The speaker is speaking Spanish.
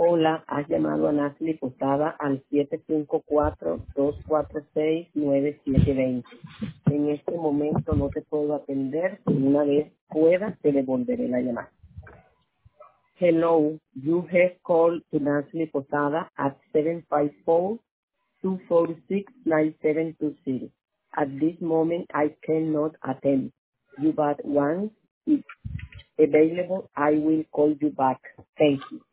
Hola, has llamado a Natalie Posada al 754-246-9720. En este momento no te puedo atender. Una vez pueda, te devolveré la llamada. Hello, you have called to Natalie Posada at 754-246-9720. At this moment, I cannot attend you, but once it's available, I will call you back. Thank you.